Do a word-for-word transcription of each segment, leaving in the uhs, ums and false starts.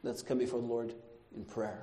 Let's come before the Lord in prayer.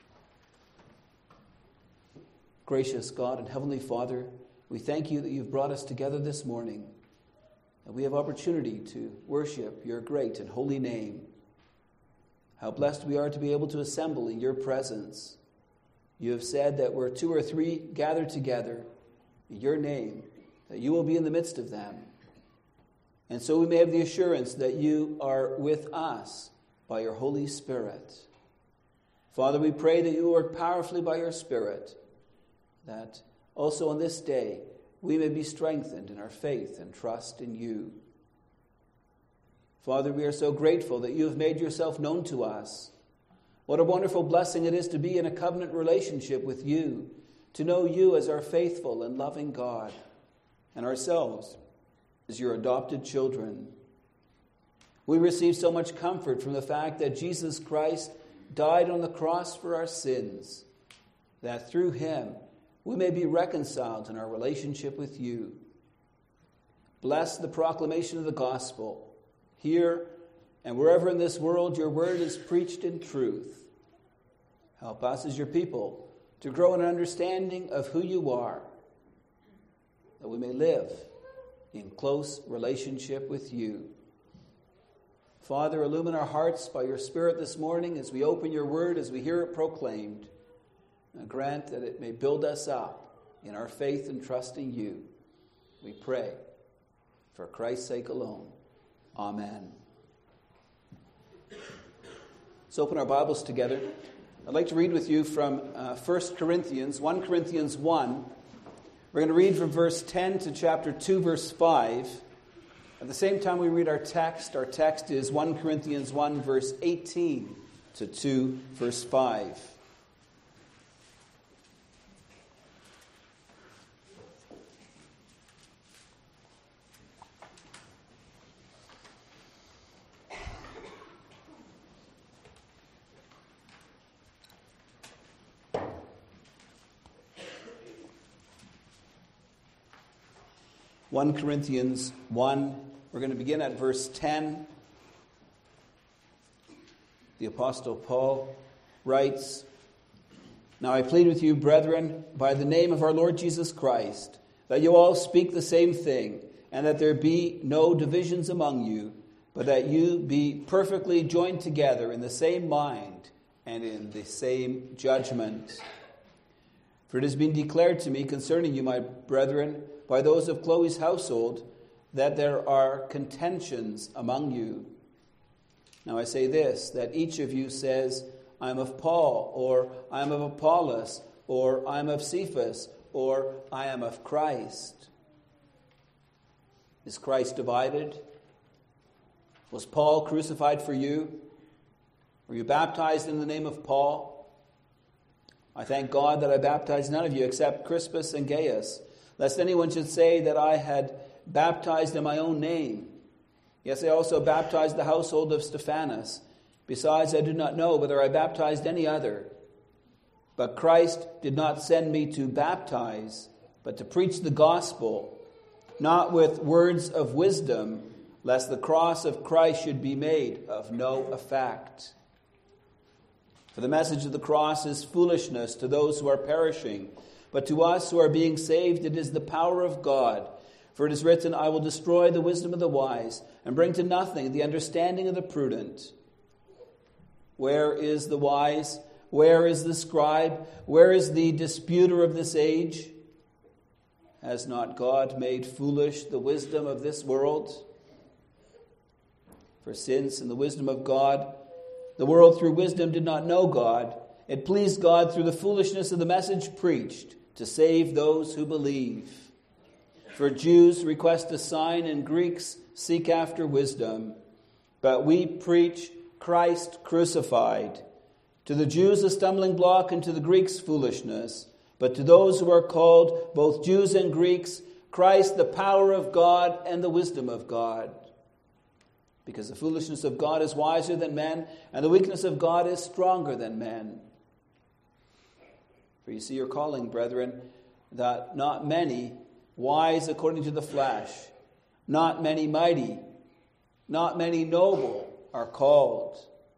Gracious God and Heavenly Father, we thank you that you've brought us together this morning, that we have opportunity to worship your great and holy name. How blessed we are to be able to assemble in your presence. You have said that where two or three gather together in your name, that you will be in the midst of them. And so we may have the assurance that you are with us by your Holy Spirit. Father, we pray that you work powerfully by your Spirit, that also on this day we may be strengthened in our faith and trust in you. Father, we are so grateful that you have made yourself known to us. What a wonderful blessing it is to be in a covenant relationship with you, to know you as our faithful and loving God, and ourselves as your adopted children. We receive so much comfort from the fact that Jesus Christ died on the cross for our sins, that through him we may be reconciled in our relationship with you. Bless the proclamation of the gospel. Here and wherever in this world your word is preached in truth. Help us as your people to grow in an understanding of who you are, that we may live in close relationship with you. Father, illumine our hearts by your Spirit this morning as we open your word, as we hear it proclaimed. And grant that it may build us up in our faith and trust in you. We pray for Christ's sake alone. Amen. Let's open our Bibles together. I'd like to read with you from uh, First Corinthians, First Corinthians one. We're going to read from verse ten to chapter two, verse five. At the same time we read our text, our text is First Corinthians one, verse eighteen to two, verse five. First Corinthians one, we're going to begin at verse ten. The Apostle Paul writes, "Now I plead with you, brethren, by the name of our Lord Jesus Christ, that you all speak the same thing, and that there be no divisions among you, but that you be perfectly joined together in the same mind and in the same judgment. For it has been declared to me concerning you, my brethren, by those of Chloe's household, that there are contentions among you. Now I say this, that each of you says, I am of Paul, or I am of Apollos, or I am of Cephas, or I am of Christ. Is Christ divided? Was Paul crucified for you? Were you baptized in the name of Paul? I thank God that I baptized none of you except Crispus and Gaius, lest anyone should say that I had baptized in my own name. Yes, I also baptized the household of Stephanas. Besides, I do not know whether I baptized any other. But Christ did not send me to baptize, but to preach the gospel, not with words of wisdom, lest the cross of Christ should be made of no effect. For the message of the cross is foolishness to those who are perishing, but to us who are being saved it is the power of God. For it is written, I will destroy the wisdom of the wise, and bring to nothing the understanding of the prudent. Where is the wise? Where is the scribe? Where is the disputer of this age? Has not God made foolish the wisdom of this world? For since in the wisdom of God, the world through wisdom did not know God, it pleased God through the foolishness of the message preached to save those who believe. For Jews request a sign and Greeks seek after wisdom. But we preach Christ crucified. To the Jews a stumbling block and to the Greeks foolishness. But to those who are called, both Jews and Greeks, Christ the power of God and the wisdom of God. Because the foolishness of God is wiser than men, and the weakness of God is stronger than men. For you see your calling, brethren, that not many wise according to the flesh, not many mighty, not many noble are called.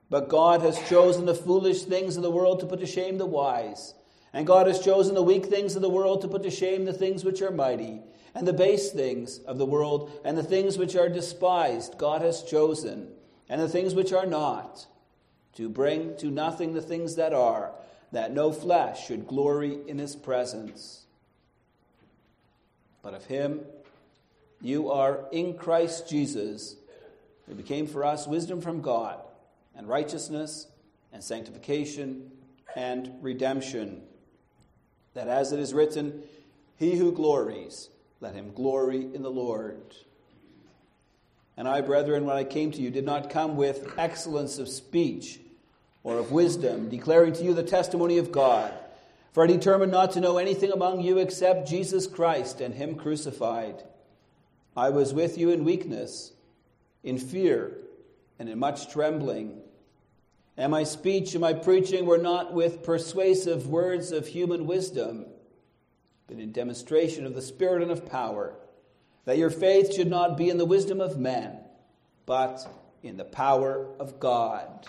But God has chosen the foolish things of the world to put to shame the wise. And God has chosen the weak things of the world to put to shame the things which are mighty. And the base things of the world and the things which are despised God has chosen. And the things which are not, to bring to nothing the things that are, that no flesh should glory in his presence. But of him you are in Christ Jesus, who became for us wisdom from God, and righteousness, and sanctification, and redemption. That as it is written, he who glories, let him glory in the Lord. And I, brethren, when I came to you, did not come with excellence of speech or of wisdom, declaring to you the testimony of God. For I determined not to know anything among you except Jesus Christ and him crucified. I was with you in weakness, in fear, and in much trembling. And my speech and my preaching were not with persuasive words of human wisdom, but in demonstration of the Spirit and of power, that your faith should not be in the wisdom of men, but in the power of God.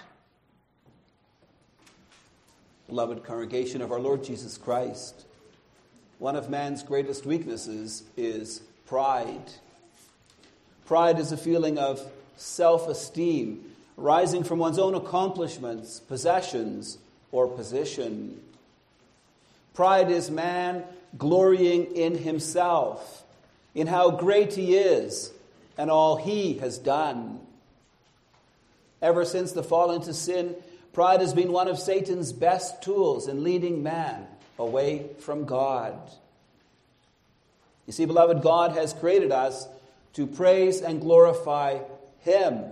Beloved congregation of our Lord Jesus Christ, one of man's greatest weaknesses is pride. Pride is a feeling of self-esteem, rising from one's own accomplishments, possessions, or position. Pride is man glorying in himself, in how great he is, and all he has done. Ever since the fall into sin, pride has been one of Satan's best tools in leading man away from God. You see, beloved, God has created us to praise and glorify him.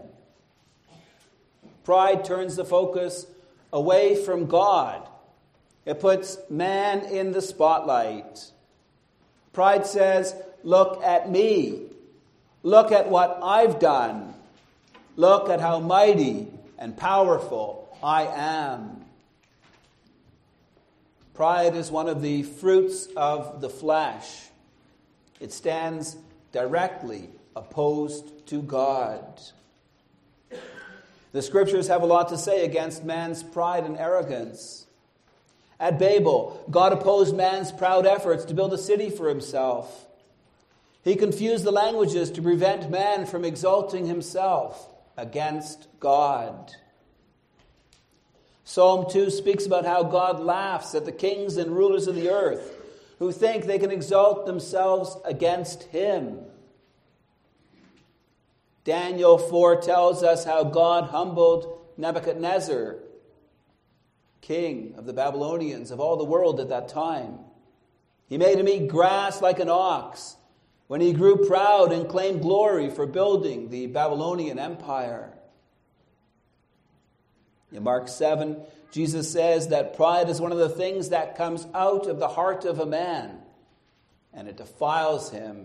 Pride turns the focus away from God. It puts man in the spotlight. Pride says, look at me. Look at what I've done. Look at how mighty and powerful I am. Pride is one of the fruits of the flesh. It stands directly opposed to God. The Scriptures have a lot to say against man's pride and arrogance. At Babel, God opposed man's proud efforts to build a city for himself. He confused the languages to prevent man from exalting himself against God. Psalm two speaks about how God laughs at the kings and rulers of the earth who think they can exalt themselves against him. Daniel four tells us how God humbled Nebuchadnezzar, king of the Babylonians, of all the world at that time. He made him eat grass like an ox when he grew proud and claimed glory for building the Babylonian Empire. In Mark seven, Jesus says that pride is one of the things that comes out of the heart of a man, and it defiles him.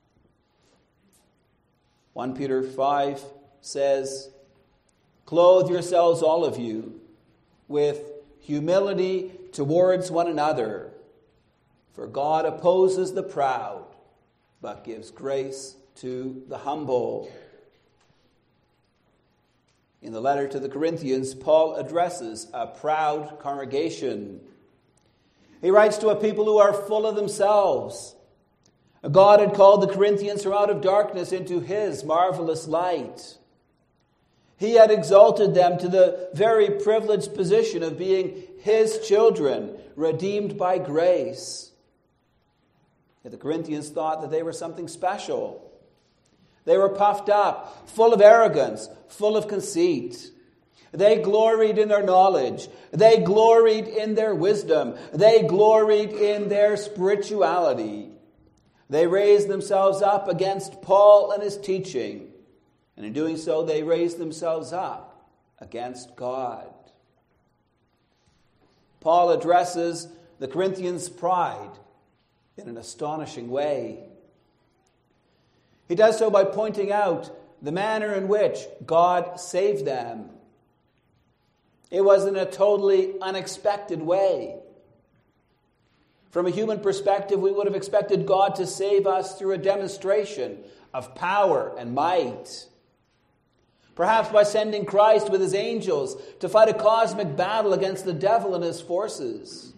First Peter five says, clothe yourselves, all of you, with humility towards one another. For God opposes the proud, but gives grace to the humble. In the letter to the Corinthians, Paul addresses a proud congregation. He writes to a people who are full of themselves. God had called the Corinthians from out of darkness into his marvelous light. He had exalted them to the very privileged position of being his children, redeemed by grace. Yet the Corinthians thought that they were something special. They were puffed up, full of arrogance, full of conceit. They gloried in their knowledge. They gloried in their wisdom. They gloried in their spirituality. They raised themselves up against Paul and his teaching. And in doing so, they raised themselves up against God. Paul addresses the Corinthians' pride in an astonishing way. He does so by pointing out the manner in which God saved them. It was in a totally unexpected way. From a human perspective, we would have expected God to save us through a demonstration of power and might. Perhaps by sending Christ with his angels to fight a cosmic battle against the devil and his forces.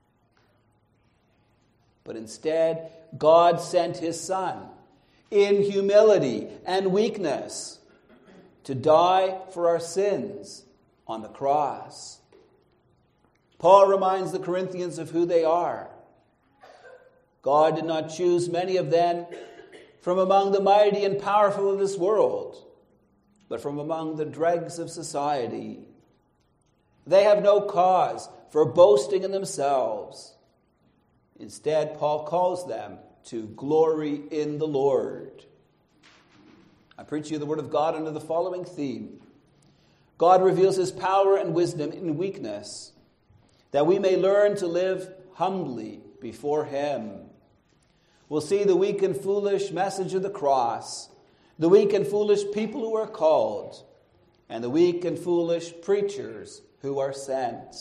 But instead, God sent his Son in humility and weakness to die for our sins on the cross. Paul reminds the Corinthians of who they are. God did not choose many of them from among the mighty and powerful of this world, but from among the dregs of society. They have no cause for boasting in themselves. Instead, Paul calls them to glory in the Lord. I preach you the word of God under the following theme. God reveals his power and wisdom in weakness, that we may learn to live humbly before him. We'll see the weak and foolish message of the cross, the weak and foolish people who are called, and the weak and foolish preachers who are sent.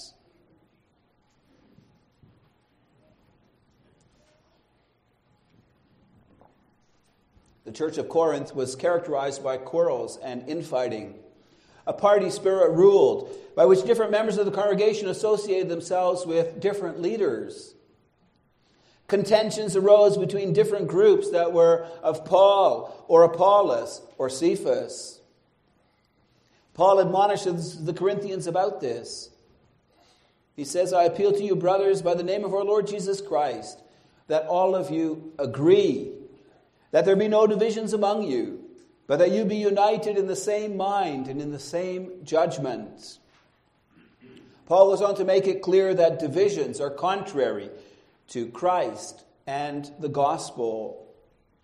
The church of Corinth was characterized by quarrels and infighting. A party spirit ruled, by which different members of the congregation associated themselves with different leaders. Contentions arose between different groups that were of Paul or Apollos or Cephas. Paul admonishes the Corinthians about this. He says, I appeal to you, brothers, by the name of our Lord Jesus Christ, that all of you agree, that there be no divisions among you, but that you be united in the same mind and in the same judgment. Paul goes on to make it clear that divisions are contrary to Christ and the gospel.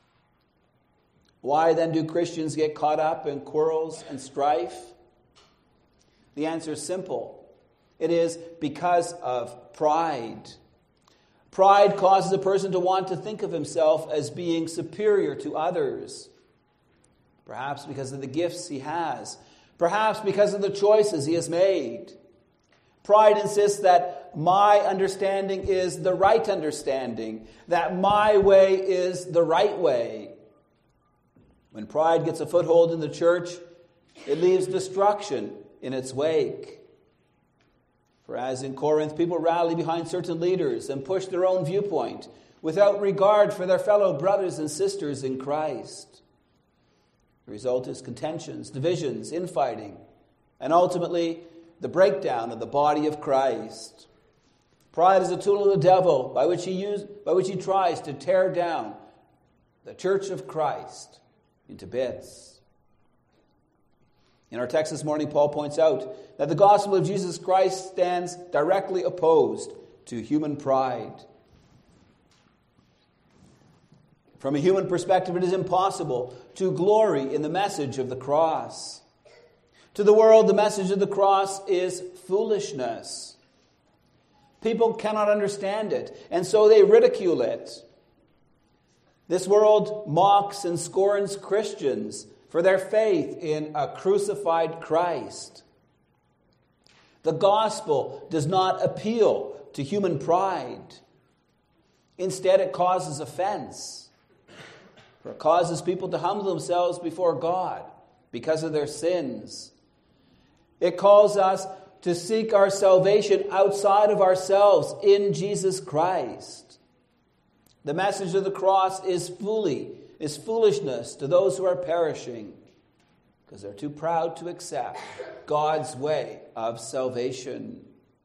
Why then do Christians get caught up in quarrels and strife? The answer is simple. It is because of pride. Pride causes a person to want to think of himself as being superior to others. Perhaps because of the gifts he has. Perhaps because of the choices he has made. Pride insists that my understanding is the right understanding, that my way is the right way. When pride gets a foothold in the church, it leaves destruction in its wake. For as in Corinth, people rally behind certain leaders and push their own viewpoint without regard for their fellow brothers and sisters in Christ. The result is contentions, divisions, infighting, and ultimately the breakdown of the body of Christ. Pride is a tool of the devil by which he use, by which he tries to tear down the church of Christ into bits. In our text this morning, Paul points out that the gospel of Jesus Christ stands directly opposed to human pride. From a human perspective, it is impossible to glory in the message of the cross. To the world, the message of the cross is foolishness. People cannot understand it, and so they ridicule it. This world mocks and scorns Christians for their faith in a crucified Christ. The gospel does not appeal to human pride. Instead, it causes offense. For it causes people to humble themselves before God because of their sins. It calls us to seek our salvation outside of ourselves in Jesus Christ. The message of the cross is fully, is foolishness to those who are perishing because they're too proud to accept God's way of salvation.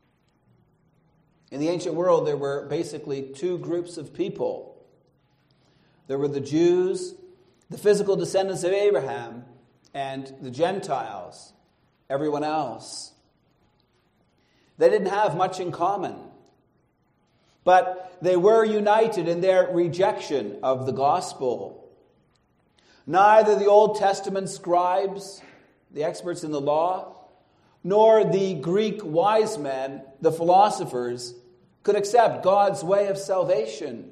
In the ancient world, there were basically two groups of people. There were the Jews, the physical descendants of Abraham, and the Gentiles, everyone else. They didn't have much in common, but they were united in their rejection of the gospel. Neither the Old Testament scribes, the experts in the law, nor the Greek wise men, the philosophers, could accept God's way of salvation.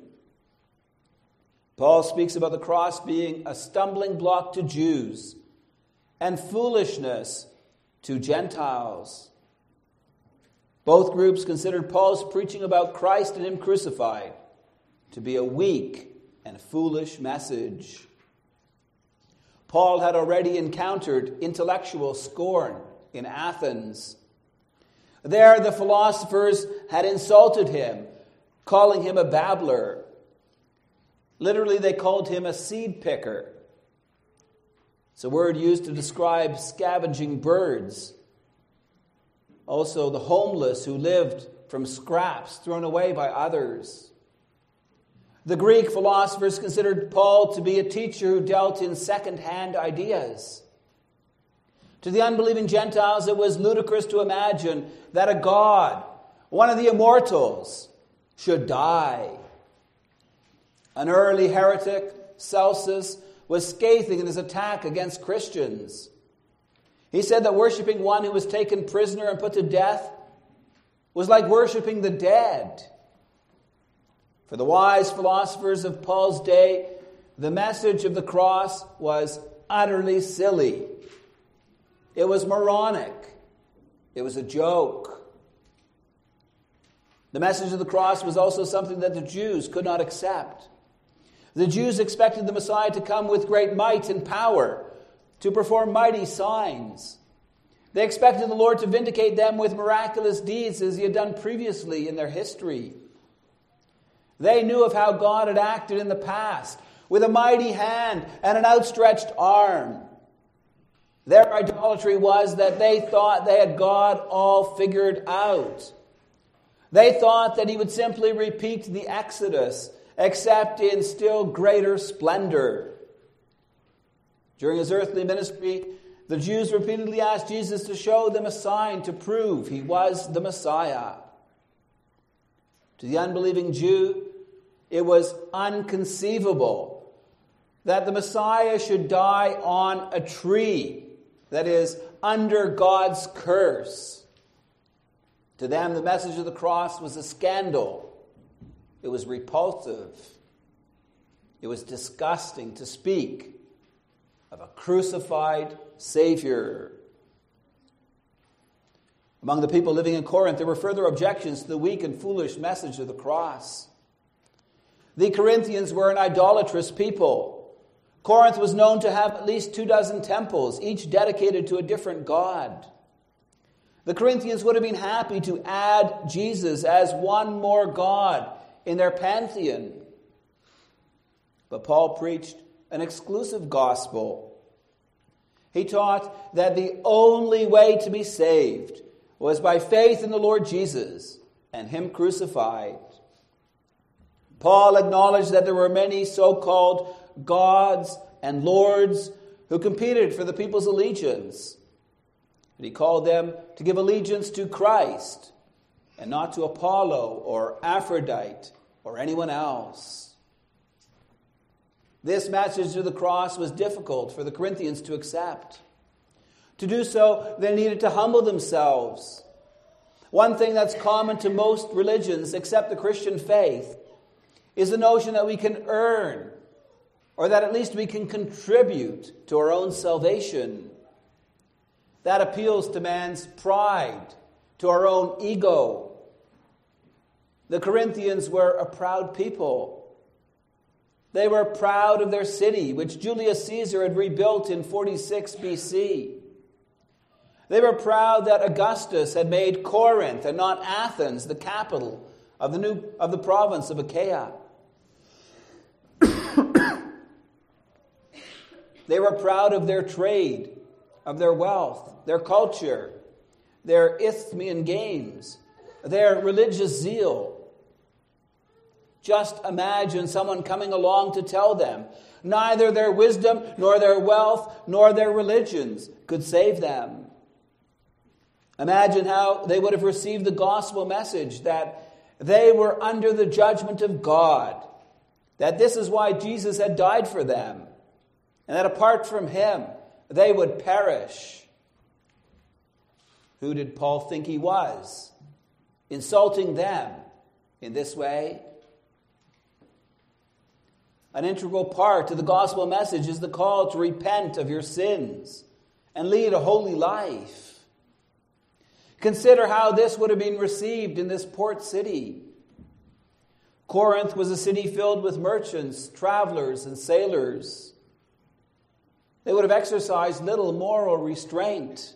Paul speaks about the cross being a stumbling block to Jews and foolishness to Gentiles. Both groups considered Paul's preaching about Christ and Him crucified to be a weak and foolish message. Paul had already encountered intellectual scorn in Athens. There, the philosophers had insulted him, calling him a babbler. Literally, they called him a seed picker. It's a word used to describe scavenging birds. Also, the homeless who lived from scraps thrown away by others. The Greek philosophers considered Paul to be a teacher who dealt in second-hand ideas. To the unbelieving Gentiles, it was ludicrous to imagine that a god, one of the immortals, should die. An early heretic, Celsus, was scathing in his attack against Christians. He said that worshiping one who was taken prisoner and put to death was like worshiping the dead. For the wise philosophers of Paul's day, the message of the cross was utterly silly. It was moronic. It was a joke. The message of the cross was also something that the Jews could not accept. The Jews expected the Messiah to come with great might and power, to perform mighty signs. They expected the Lord to vindicate them with miraculous deeds as he had done previously in their history. They knew of how God had acted in the past with a mighty hand and an outstretched arm. Their idolatry was that they thought they had God all figured out. They thought that he would simply repeat the Exodus, except in still greater splendor. During his earthly ministry, the Jews repeatedly asked Jesus to show them a sign to prove he was the Messiah. To the unbelieving Jew, it was inconceivable that the Messiah should die on a tree, that is, under God's curse. To them, the message of the cross was a scandal. It was repulsive. It was disgusting to speak of a crucified Savior. Among the people living in Corinth, there were further objections to the weak and foolish message of the cross. The Corinthians were an idolatrous people. Corinth was known to have at least two dozen temples, each dedicated to a different god. The Corinthians would have been happy to add Jesus as one more god in their pantheon. But Paul preached an exclusive gospel. He taught that the only way to be saved was by faith in the Lord Jesus and him crucified. Paul acknowledged that there were many so-called gods and lords who competed for the people's allegiance. And he called them to give allegiance to Christ and not to Apollo or Aphrodite or anyone else. This message of the cross was difficult for the Corinthians to accept. To do so, they needed to humble themselves. One thing that's common to most religions, except the Christian faith, is the notion that we can earn, or that at least we can contribute to our own salvation. That appeals to man's pride, to our own ego. The Corinthians were a proud people. They were proud of their city, which Julius Caesar had rebuilt in forty-six B C. They were proud that Augustus had made Corinth and not Athens the capital of the new of the province of Achaia. They were proud of their trade, of their wealth, their culture, their Isthmian games, their religious zeal. Just imagine someone coming along to tell them neither their wisdom, nor their wealth, nor their religions could save them. Imagine how they would have received the gospel message that they were under the judgment of God, that this is why Jesus had died for them, and that apart from him, they would perish. Who did Paul think he was, insulting them in this way? An integral part of the gospel message is the call to repent of your sins and lead a holy life. Consider how this would have been received in this port city. Corinth was a city filled with merchants, travelers, and sailors. They would have exercised little moral restraint.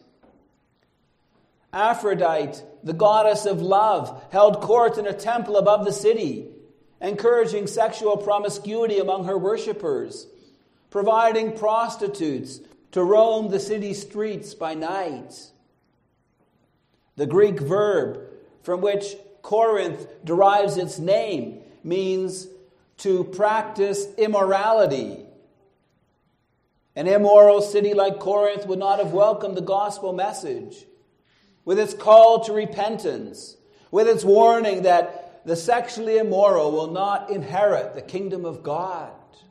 Aphrodite, the goddess of love, held court in a temple above the city, encouraging sexual promiscuity among her worshippers, providing prostitutes to roam the city streets by night. The Greek verb from which Corinth derives its name means to practice immorality. An immoral city like Corinth would not have welcomed the gospel message, with its call to repentance, with its warning that the sexually immoral will not inherit the kingdom of God.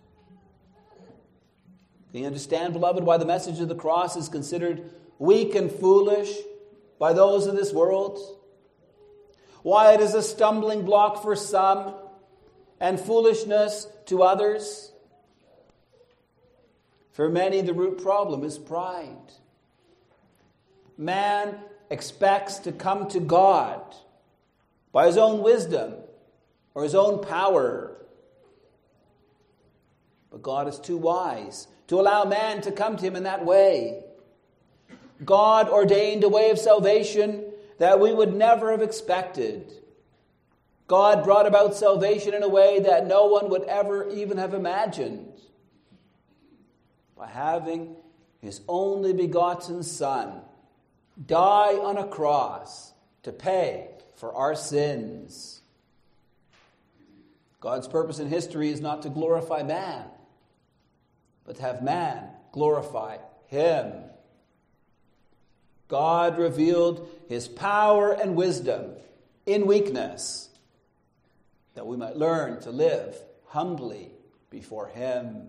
Can you understand, beloved, why the message of the cross is considered weak and foolish by those of this world? Why it is a stumbling block for some and foolishness to others? For many, the root problem is pride. Man expects to come to God by his own wisdom or his own power. But God is too wise to allow man to come to him in that way. God ordained a way of salvation that we would never have expected. God brought about salvation in a way that no one would ever even have imagined. By having his only begotten Son die on a cross to pay for our sins. God's purpose in history is not to glorify man, but to have man glorify him. God revealed his power and wisdom in weakness, that we might learn to live humbly before him.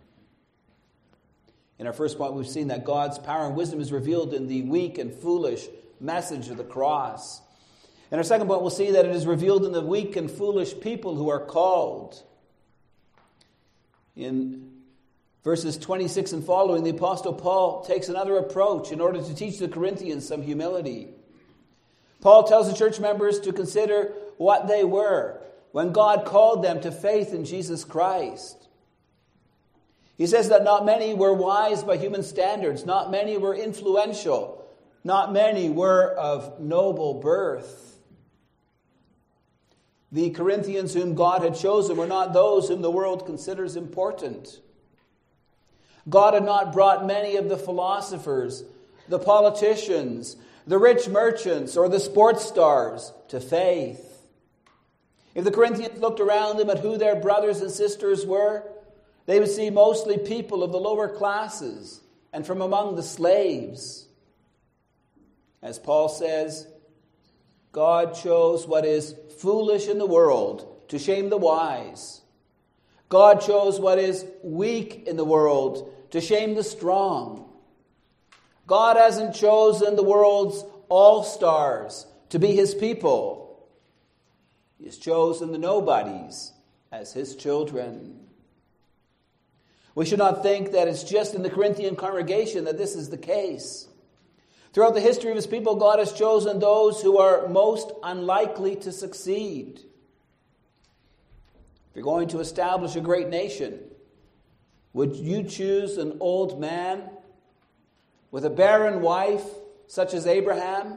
In our first point, we've seen that God's power and wisdom is revealed in the weak and foolish message of the cross. In our second point, we'll see that it is revealed in the weak and foolish people who are called. In verses twenty-six and following, the Apostle Paul takes another approach in order to teach the Corinthians some humility. Paul tells the church members to consider what they were when God called them to faith in Jesus Christ. He says that not many were wise by human standards, not many were influential, not many were of noble birth. The Corinthians whom God had chosen were not those whom the world considers important. God had not brought many of the philosophers, the politicians, the rich merchants, or the sports stars to faith. If the Corinthians looked around them at who their brothers and sisters were, they would see mostly people of the lower classes and from among the slaves. As Paul says, God chose what is foolish in the world to shame the wise. God chose what is weak in the world to shame the strong. God hasn't chosen the world's all-stars to be his people. He has chosen the nobodies as his children. We should not think that it's just in the Corinthian congregation that this is the case. Throughout the history of his people, God has chosen those who are most unlikely to succeed. If you're going to establish a great nation, would you choose an old man with a barren wife such as Abraham?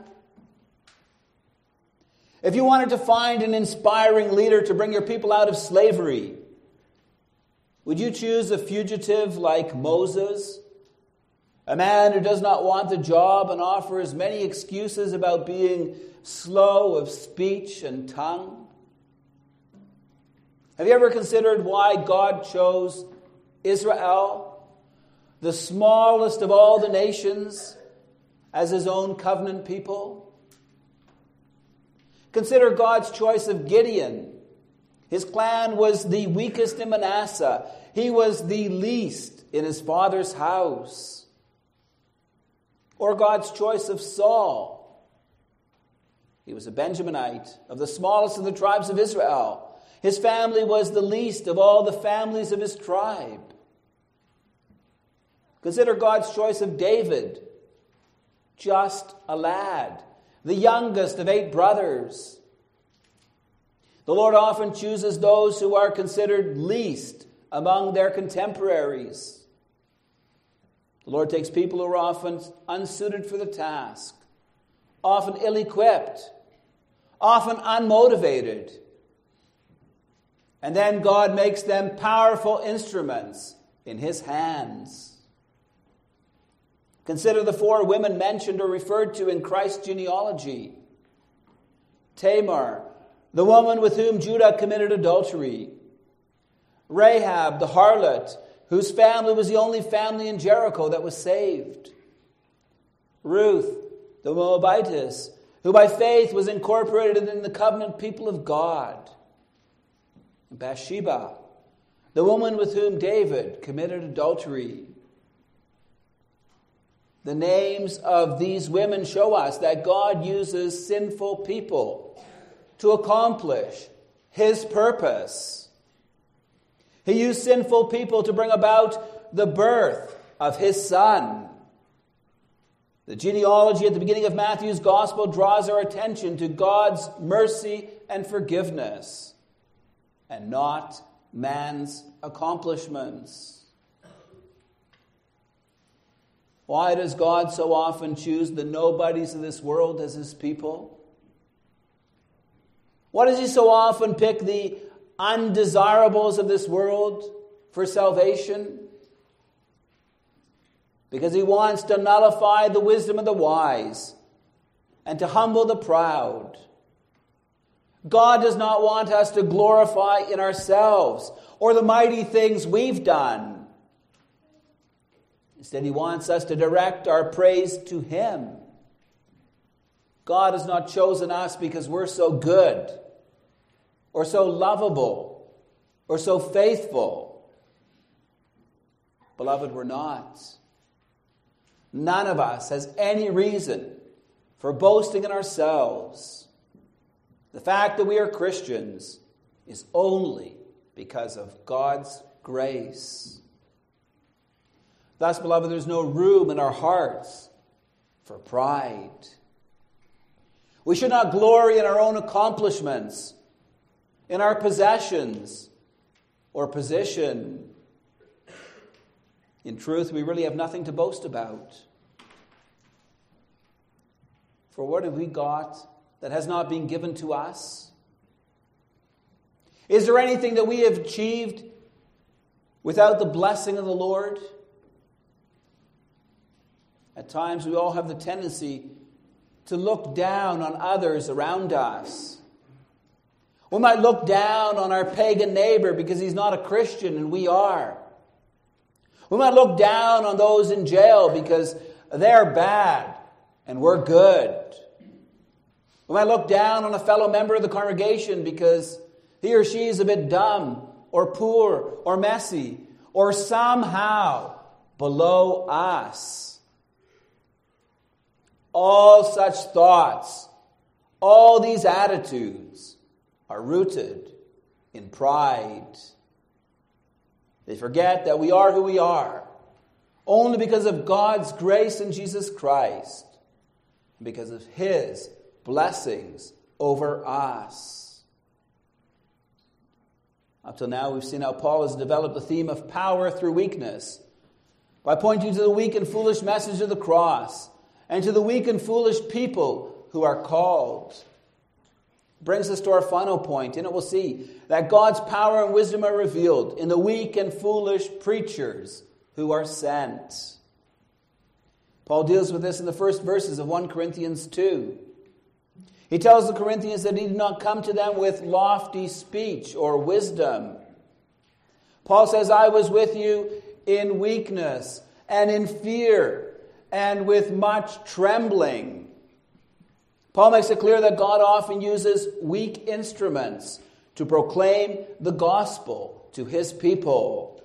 If you wanted to find an inspiring leader to bring your people out of slavery, would you choose a fugitive like Moses? A man who does not want the job and offers many excuses about being slow of speech and tongue? Have you ever considered why God chose Israel, the smallest of all the nations, as his own covenant people? Consider God's choice of Gideon. His clan was the weakest in Manasseh. He was the least in his father's house. Or God's choice of Saul. He was a Benjaminite, of the smallest of the tribes of Israel. His family was the least of all the families of his tribe. Consider God's choice of David, just a lad, the youngest of eight brothers. The Lord often chooses those who are considered least among their contemporaries. The Lord takes people who are often unsuited for the task, often ill-equipped, often unmotivated. And then God makes them powerful instruments in his hands. Consider the four women mentioned or referred to in Christ's genealogy. Tamar, the woman with whom Judah committed adultery. Rahab, the harlot, whose family was the only family in Jericho that was saved. Ruth, the Moabitess, who by faith was incorporated in the covenant people of God. Bathsheba, the woman with whom David committed adultery. The names of these women show us that God uses sinful people to accomplish his purpose. He used sinful people to bring about the birth of his Son. The genealogy at the beginning of Matthew's Gospel draws our attention to God's mercy and forgiveness, and not man's accomplishments. Why does God so often choose the nobodies of this world as his people? Why does he so often pick the undesirables of this world for salvation? Because he wants to nullify the wisdom of the wise and to humble the proud. God does not want us to glorify in ourselves or the mighty things we've done. Instead, he wants us to direct our praise to him. God has not chosen us because we're so good or so lovable or so faithful. Beloved, we're not. None of us has any reason for boasting in ourselves. The fact that we are Christians is only because of God's grace. Thus, beloved, there's no room in our hearts for pride. We should not glory in our own accomplishments, in our possessions or position. In truth, we really have nothing to boast about. For what have we got that has not been given to us? Is there anything that we have achieved without the blessing of the Lord? At times we all have the tendency to look down on others around us. We might look down on our pagan neighbor because he's not a Christian and we are. We might look down on those in jail because they're bad and we're good. We might look down on a fellow member of the congregation because he or she is a bit dumb or poor or messy or somehow below us. All such thoughts, all these attitudes are rooted in pride. They forget that we are who we are only because of God's grace in Jesus Christ, because of his blessings over us. Up till now, we've seen how Paul has developed the theme of power through weakness by pointing to the weak and foolish message of the cross and to the weak and foolish people who are called. Brings us to our final point. In it we'll see that God's power and wisdom are revealed in the weak and foolish preachers who are sent. Paul deals with this in the first verses of First Corinthians two. He tells the Corinthians that he did not come to them with lofty speech or wisdom. Paul says, I was with you in weakness and in fear and with much trembling. Paul makes it clear that God often uses weak instruments to proclaim the gospel to his people.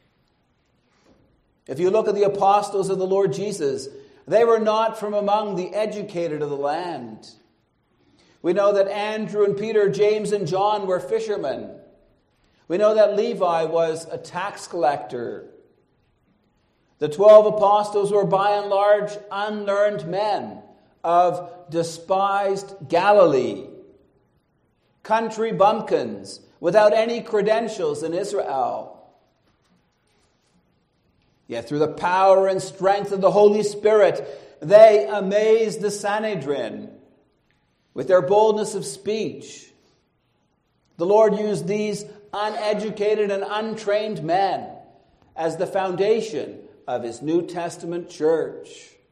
If you look at the apostles of the Lord Jesus, they were not from among the educated of the land. We know that Andrew and Peter, James and John were fishermen. We know that Levi was a tax collector. The twelve apostles were by and large unlearned men of despised Galilee, country bumpkins without any credentials in Israel. Yet through the power and strength of the Holy Spirit, they amazed the Sanhedrin with their boldness of speech. The Lord used these uneducated and untrained men as the foundation of his New Testament church.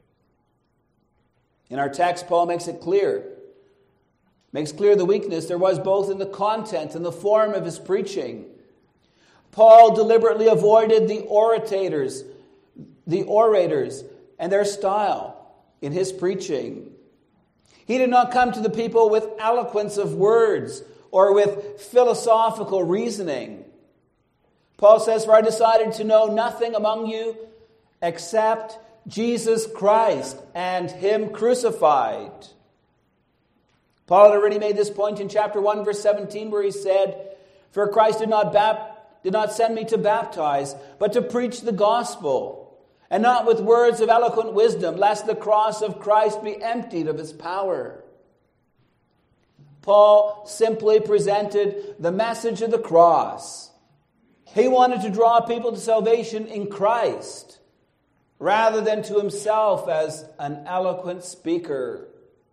In our text, Paul makes it clear, makes clear the weakness there was both in the content and the form of his preaching. Paul deliberately avoided the orators, the orators and their style in his preaching. He did not come to the people with eloquence of words or with philosophical reasoning. Paul says, "For I decided to know nothing among you except Jesus Christ and him crucified." Paul had already made this point in chapter one, verse seventeen, where he said, "For Christ did not, bap- did not send me to baptize, but to preach the gospel, and not with words of eloquent wisdom, lest the cross of Christ be emptied of its power." Paul simply presented the message of the cross. He wanted to draw people to salvation in Christ, rather than to himself as an eloquent speaker.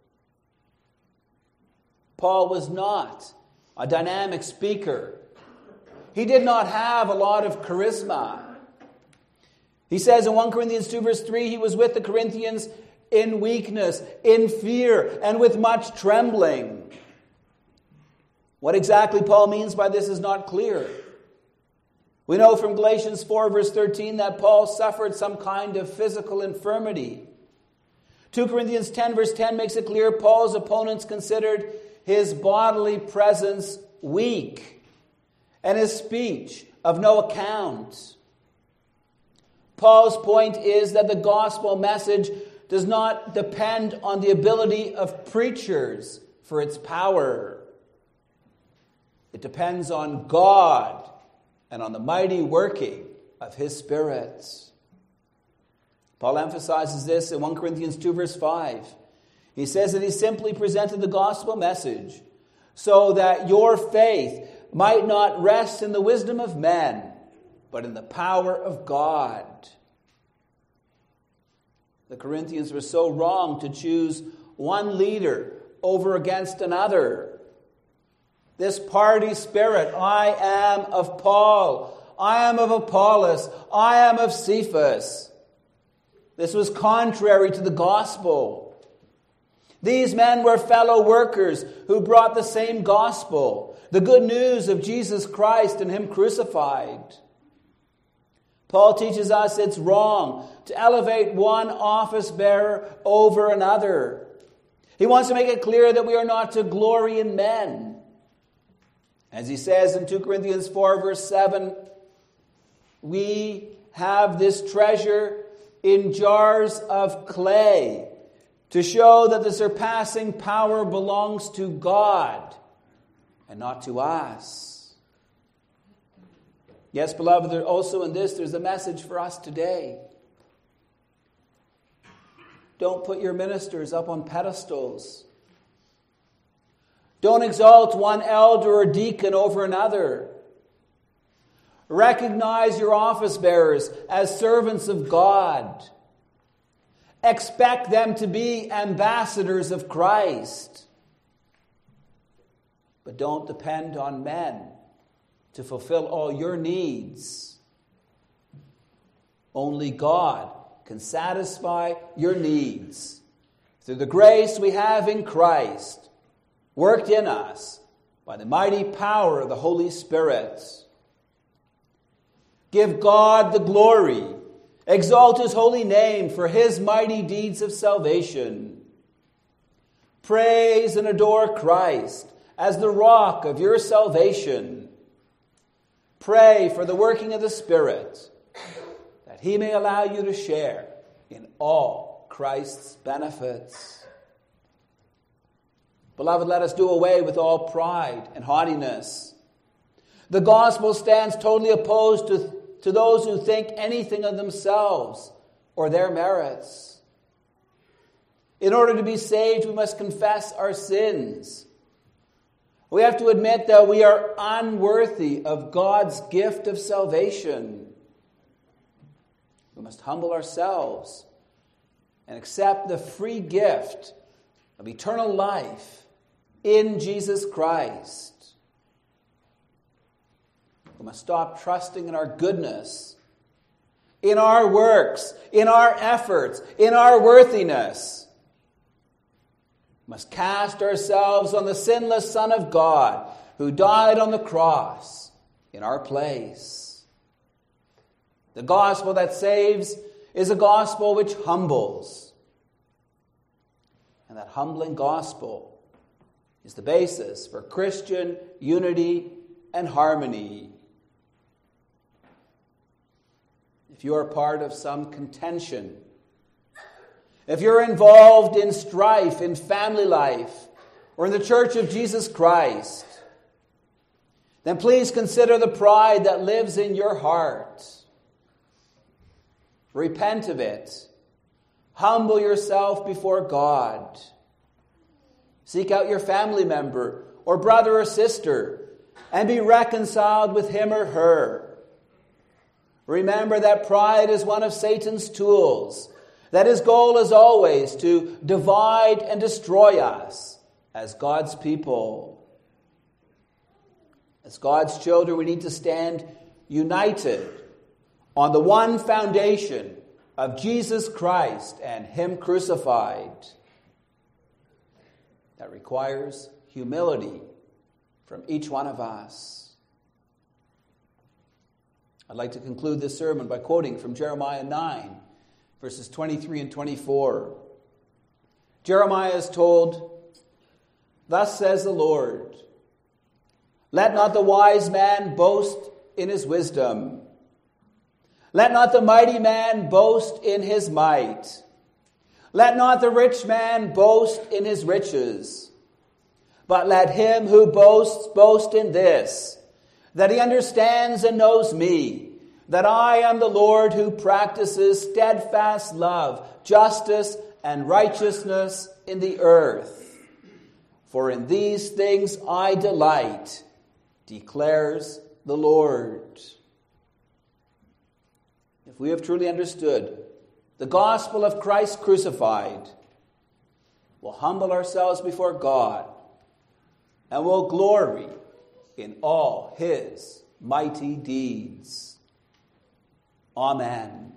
Paul was not a dynamic speaker. He did not have a lot of charisma. He says in First Corinthians two, verse three, he was with the Corinthians in weakness, in fear, and with much trembling. What exactly Paul means by this is not clear. We know from Galatians four, verse thirteen, that Paul suffered some kind of physical infirmity. Second Corinthians ten, verse ten makes it clear Paul's opponents considered his bodily presence weak and his speech of no account. Paul's point is that the gospel message does not depend on the ability of preachers for its power. It depends on God and on the mighty working of his Spirit. Paul emphasizes this in First Corinthians two, verse five. He says that he simply presented the gospel message so that your faith might not rest in the wisdom of men, but in the power of God. The Corinthians were so wrong to choose one leader over against another. This party spirit, I am of Paul, I am of Apollos, I am of Cephas. This was contrary to the gospel. These men were fellow workers who brought the same gospel, the good news of Jesus Christ and him crucified. Paul teaches us it's wrong to elevate one office bearer over another. He wants to make it clear that we are not to glory in men. As he says in Second Corinthians four, verse seven, we have this treasure in jars of clay to show that the surpassing power belongs to God and not to us. Yes, beloved, there also in this, there's a message for us today. Don't put your ministers up on pedestals. Don't exalt one elder or deacon over another. Recognize your office bearers as servants of God. Expect them to be ambassadors of Christ. But don't depend on men to fulfill all your needs. Only God can satisfy your needs through the grace we have in Christ, worked in us by the mighty power of the Holy Spirit. Give God the glory. Exalt his holy name for his mighty deeds of salvation. Praise and adore Christ as the rock of your salvation. Pray for the working of the Spirit, that he may allow you to share in all Christ's benefits. Beloved, let us do away with all pride and haughtiness. The gospel stands totally opposed to, to those who think anything of themselves or their merits. In order to be saved, we must confess our sins. We have to admit that we are unworthy of God's gift of salvation. We must humble ourselves and accept the free gift of eternal life in Jesus Christ. We must stop trusting in our goodness, in our works, in our efforts, in our worthiness. We must cast ourselves on the sinless Son of God who died on the cross in our place. The gospel that saves is a gospel which humbles. And that humbling gospel is the basis for Christian unity and harmony. If you are part of some contention, if you're involved in strife in family life or in the Church of Jesus Christ, then please consider the pride that lives in your heart. Repent of it. Humble yourself before God. Seek out your family member or brother or sister and be reconciled with him or her. Remember that pride is one of Satan's tools, that his goal is always to divide and destroy us as God's people. As God's children, we need to stand united on the one foundation of Jesus Christ and him crucified. That requires humility from each one of us. I'd like to conclude this sermon by quoting from Jeremiah nine, verses twenty-three and twenty-four. Jeremiah is told, "Thus says the Lord, let not the wise man boast in his wisdom. Let not the mighty man boast in his might. Let not the rich man boast in his riches. But let him who boasts boast in this, that he understands and knows me, that I am the Lord who practices steadfast love, justice, and righteousness in the earth. For in these things I delight, declares the Lord." If we have truly understood the gospel of Christ crucified, we'll humble ourselves before God and will glory in all his mighty deeds. Amen.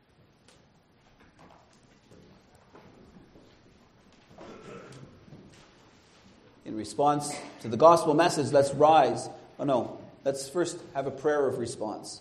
In response to the gospel message, let's rise. Oh no, let's first have a prayer of response.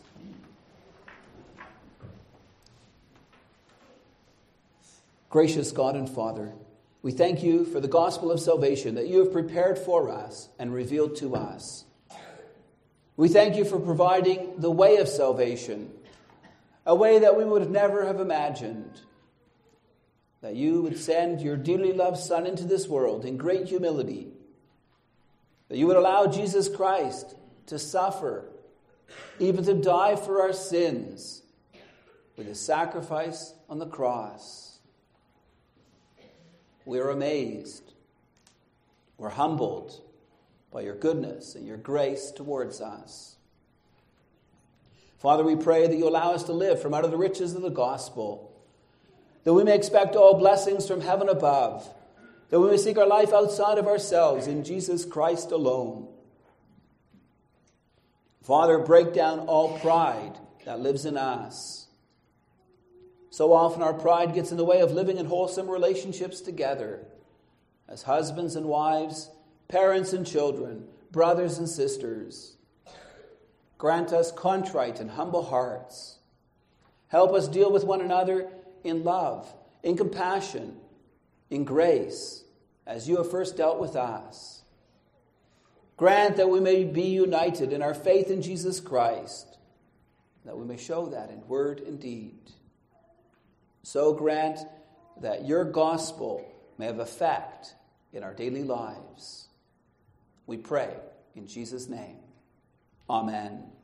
Gracious God and Father, we thank you for the gospel of salvation that you have prepared for us and revealed to us. We thank you for providing the way of salvation, a way that we would never have imagined. That you would send your dearly loved Son into this world in great humility. That you would allow Jesus Christ to suffer, even to die for our sins, with his sacrifice on the cross. We are amazed. We're humbled by your goodness and your grace towards us. Father, we pray that you allow us to live from out of the riches of the gospel, that we may expect all blessings from heaven above, that we may seek our life outside of ourselves in Jesus Christ alone. Father, break down all pride that lives in us. So often our pride gets in the way of living in wholesome relationships together as husbands and wives, parents and children, brothers and sisters. Grant us contrite and humble hearts. Help us deal with one another in love, in compassion, in grace, as you have first dealt with us. Grant that we may be united in our faith in Jesus Christ, that we may show that in word and deed. So grant that your gospel may have effect in our daily lives. We pray in Jesus' name. Amen.